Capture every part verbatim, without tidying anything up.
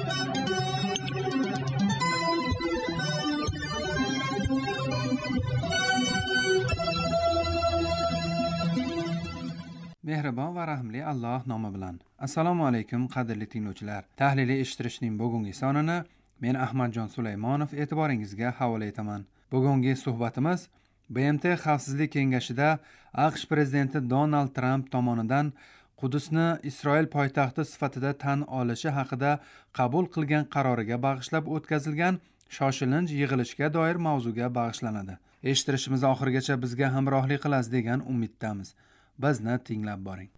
Mehribon va rahmli Alloh nomi bilan. Assalomu alaykum qadrli tinglovchilar. Tahliliy eshittirishning bugungi sonini men Ahmadjon Sulaymonov e'tiboringizga havola etaman. Bugungi suhbatimiz B M T Xavfsizlik kengashida AQSh prezidenti Donald Tramp tomonidan Qudusni Isroil poytaxti sifatida tan olishi haqida qabul qilgan qaroriga bag'ishlab o'tkazilgan shoshilinch yig'ilishga doir mavzuga bag'ishlanadi. Eshittirishimiz oxirigacha bizga hamrohlik qilasiz degan umiddamiz. Bizni tinglab boring.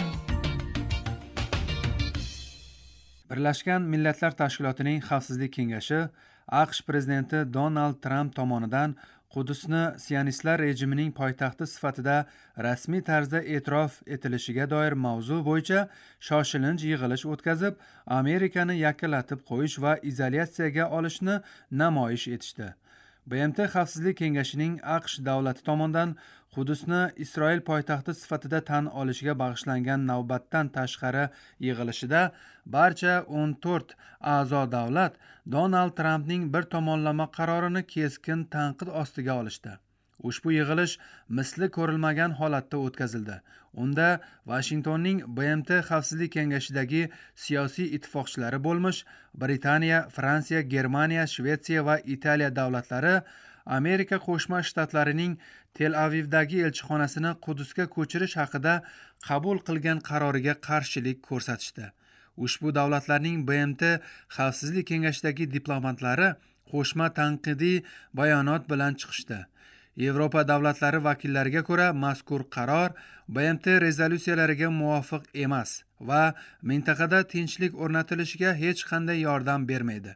Birlashgan Millatlar Tashkilotining Xavfsizlik kengashi AQSh prezidenti Donald Tramp tomonidan Qudusni sionistlar rejimining poytaxti sifatida rasmiy tarzda e'tirof etilishiga doir mavzu bo'yicha shoshilinch yig'ilish o'tkazib, Amerikani yakkalatib qo'yish va izolyatsiyaga olishni namoyish etishdi. B M T Xavfsizlik kengashining AQSh davlati tomonidan Qudusni Isroil poytaxti sifatida tan olishiga bag'ishlangan navbatdan tashqari yig'ilishida barcha o'n to'rt a'zo davlat Donald Trampning bir tomonlama qarorini keskin tanqid ostiga olishdi. Ushbu yig'ilish misli ko'rilmagan holatda o'tkazildi. Unda Washingtonning B M T Xavfsizlik kengashidagi siyosiy ittifoqchilari bo'lmish Britaniya, Fransiya, Germaniya, Shvetsiya va Italiya davlatlari Amerika Qo'shma Shtatlarining Tel Avivdagi elchixonasini Qudusga ko'chirish haqida qabul qilgan qaroriga qarshilik ko'rsatishdi. Ushbu davlatlarning B M T Xavfsizlik kengashidagi diplomatlari qo'shma tanqidiy bayonot bilan chiqishdi. Yevropa davlatlari vakillariga ko'ra, mazkur qaror B M T rezolyutsiyalariga muvofiq emas va mintaqada tinchlik o'rnatilishiga hech qanday yordam bermaydi.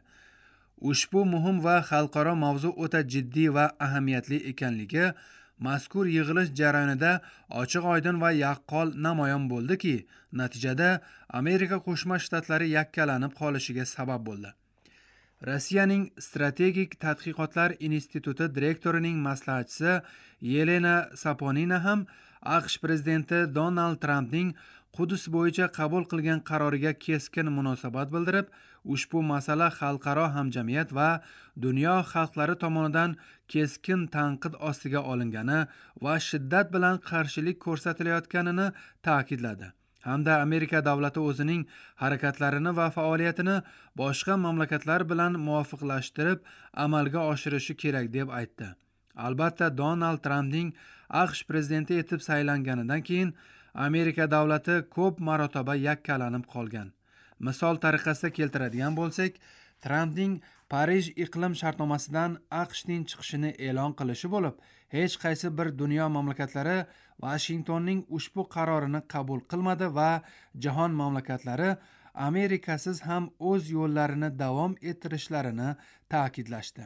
Ushbu muhim va xalqaro mavzu o'ta jiddiy va ahamiyatli ekanligi mazkur yig'ilish jarayonida ochiq-oydin va yaqqol namoyon bo'ldiki, natijada Amerika Qo'shma Shtatlari yakkalanib qolishiga sabab bo'ldi. Rossiyaning Strategik tadqiqotlar instituti direktorining maslahatchisi Yelena Saponina ham AQSh prezidenti Donald Trampning Qudus bo'yicha qabul qilgan qaroriga keskin munosabat bildirib, ushbu masala xalqaro hamjamiyat va dunyo xalqlari tomonidan keskin tanqid ostiga olingani va shiddat bilan qarshilik ko'rsatilayotganini ta'kidladi. Hamda Amerika davlati o'zining harakatlarini va faoliyatini boshqa mamlakatlar bilan muvofiqlashtirib amalga oshirishi kerak deb aytdi. Albatta, Donald Trampning AQSh prezidenti etib saylanganidan keyin Amerika davlati ko'p marotaba yakkalanib qolgan. Misol tariqasida keltiradigan bo'lsak, Trampning Parij iqlim shartnomasidan AQShning chiqishini e'lon qilishi bo'lib, hech qaysi bir dunyo mamlakatlari Washingtonning ushbu qarorini qabul qilmadi va jahon mamlakatlari Amerikasiz ham o'z yo'llarini davom ettirishlarini ta'kidlashdi.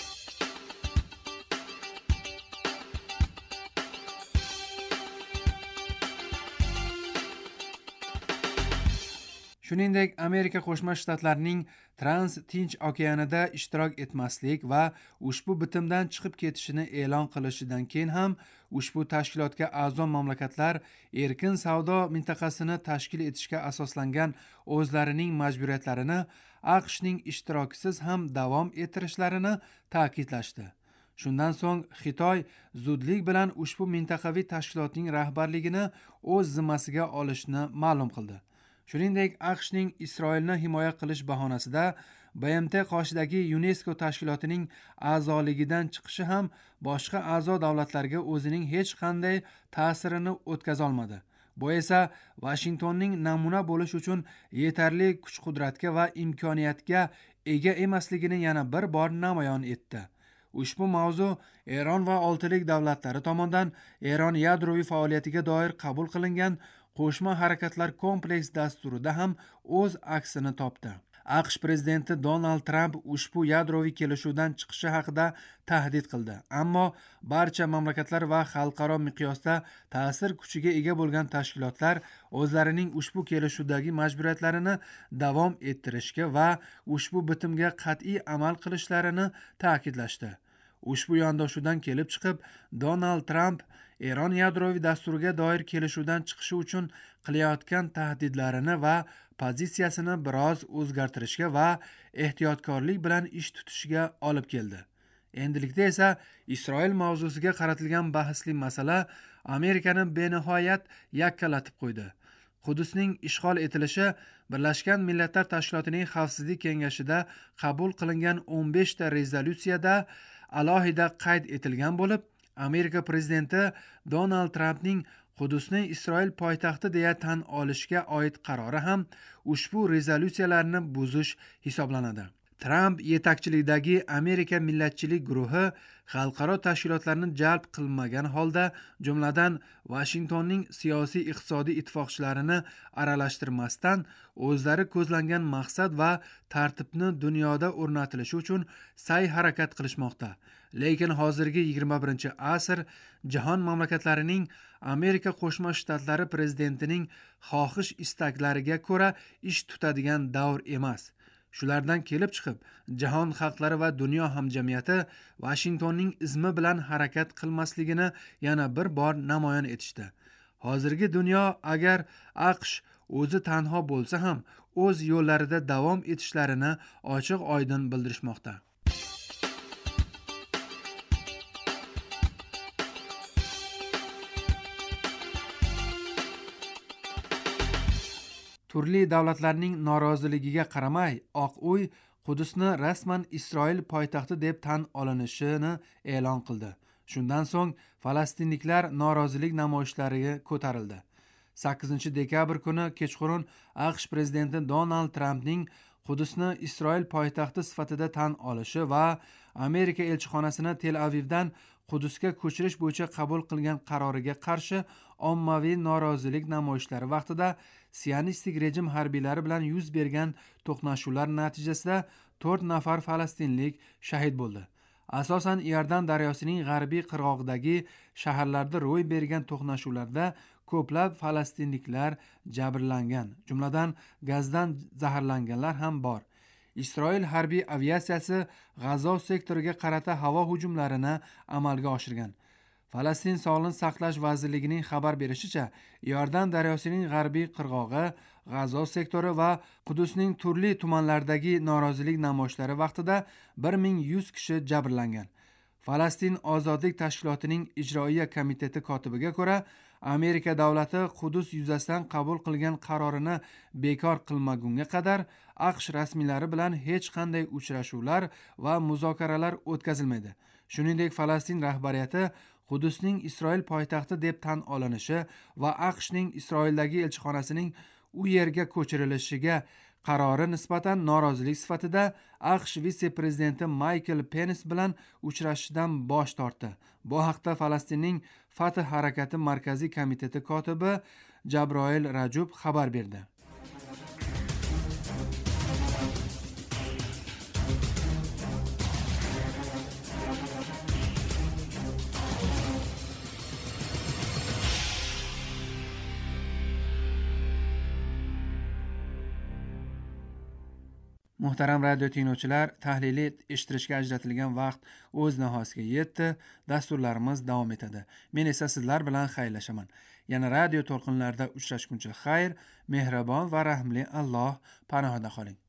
Shuningdek, Amerika Qo'shma Shtatlarining Trans-Tinch okeanida ishtirok etmaslik va ushbu bitimdan chiqib ketishini e'lon qilishidan keyin ham ushbu tashkilotga a'zo mamlakatlar erkin savdo mintaqasini tashkil etishga asoslangan o'zlarining majburiyatlarini AQShning ishtirokisiz ham davom ettirishlarini ta'kidlashdi. Shundan so'ng Xitoy zudlik bilan ushbu mintaqaviy tashkilotning rahbarligini o'z zimmasiga olishni ma'lum qildi. Shuningdek, AQShning Isroilni himoya qilish bahonasida B M T qoshidagi UNESCO tashkilotining a'zoligidan chiqishi ham boshqa a'zo davlatlarga o'zining hech qanday ta'sirini o'tkaza olmadi. Bu esa Washingtonning namuna bo'lish uchun yetarli kuch-qudratga va imkoniyatga ega emasligini yana bir bor namoyon etdi. Ushbu mavzu Eron va oltilik davlatlari tomonidan Eron yadroviy faoliyatiga doir qabul qilingan qo'shma harakatlar kompleks dasturida ham o'z aksini topdi. AQSh prezidenti Donald Tramp ushbu yadroviy kelishuvdan chiqishi haqida tahdid qildi. Ammo barcha mamlakatlar va xalqaro miqyosda ta'sir kuchiga ega bo'lgan tashkilotlar o'zlarining ushbu kelishuvdagi majburiyatlarini davom ettirishga va ushbu bitimga qat'iy amal qilishlarini ta'kidlashdi. Ushbu yondashuvdan kelib chiqib, Donald Tramp Eron yadroviy dasturiga doir kelishuvdan chiqishi uchun qilayotgan tahdidlarini va pozitsiyasini biroz o'zgartirishga va ehtiyotkorlik bilan ish tutishiga olib keldi. Endilikda esa Isroil mavzusiga qaratilgan bahsli masala Amerikani benihoyat yakkalatib qo'ydi. Qudusning ishg'ol etilishi Birlashgan Millatlar Tashkilotining Xavfsizlik kengashida qabul qilingan o'n besh ta rezolyutsiyada alohida qayd etilgan bo'lib, Amerika prezidenti Donald Trampning Qudusni Isroil poytaxti deya tan olishga oid qarori ham ushbu rezolyutsiyalarni buzish hisoblanadi. Tramp yetakchiligidagi Amerika millatchilik guruhi xalqaro tashkilotlarni jalb qilmagan holda, jumladan Washingtonning siyosiy iqtisodiy ittifoqchilarini aralashtirmasdan o'zlari ko'zlangan maqsad va tartibni dunyoda o'rnatilishi uchun sa'y-harakat qilishmoqda. Lekin hozirgi yigirma birinchi asr jahon mamlakatlarining Amerika Qo'shma Shtatlari prezidentining xohish istaklariga ko'ra ish tutadigan davr emas. Shulardan kelib chiqib, jahon xalqlari va dunyo hamjamiyati Washingtonning izmi bilan harakat qilmasligini yana bir bor namoyon etishdi. Hozirgi dunyo agar AQSh o'zi tanho bo'lsa ham o'z yo'llarida davom etishlarini ochiq-oydin bildirishmoqda. Turli davlatlarning noroziligiga qaramay, Oq uy Qudusni rasman Isroil poytaxti deb tan olinishini e'lon qildi. Shundan so'ng falastinliklar norozilik namoyishlariga ko'tarildi. sakkizinchi dekabr kuni kechqurun AQSh prezidenti Donald Trampning Qudusni Isroil poytaxti sifatida tan olishi va Amerika elchixonasini Tel Avivdan Qudusga ko'chirish bo'yicha qabul qilgan qaroriga qarshi ommaviy norozilik namoyishlari vaqtida sionistik rejim harbiylari bilan yuz bergan to'qnashuvlar natijasida to'rt nafar falastinlik shahid bo'ldi. Asosan Iordan daryosining g'arbiy qirg'og'idagi shaharlarda ro'y bergan to'qnashuvlarda ko'plab falastinliklar jabrlangan, jumladan gazdan zaharlanganlar ham bor. Isroil harbiy aviatsiyasi G'azo sektoriga qarata havo hujumlarini amalga oshirgan. Falastin Sog'liqni saqlash vazirligining xabar berishicha, Iordan daryosining g'arbiy qirg'og'i, G'azo sektori va Qudusning turli tumanlaridagi norozilik namoyishlari vaqtida bir ming yuz kishi jabrlangan. Falastin ozodlik tashkilotining ijroiya komiteti kotibiga ko'ra, Amerika davlati Qudus yuzasidan qabul qilgan qarorini bekor qilmagunga qadar AQSh rasmiylari bilan hech qanday uchrashuvlar va muzokaralar o'tkazilmaydi. Shuningdek, Falastin rahbariyati Qudusning Isroil poytaxti deb tan olinishi va AQShning Isroildagi elchixonasining u yerga ko'chirilishiga qarori nisbatan norozilik sifatida AQSh vitse-prezidenti Michael Pence bilan uchrashishdan bosh tortdi. Bu haqda Falastinning Fath harakati markaziy komiteti kotibi Jabroil Rajub xabar berdi. Muhtaram radio tinglovchilar, tahliliy eshittirishga ajratilgan vaqt o'z nihoyasiga yetdi. Dasturlarimiz davom etadi. Men esa sizlar bilan xayrlashaman. Yana radio to'lqinlarida uchrashguncha xayr, mehribon va rahmli Alloh panohida qoling.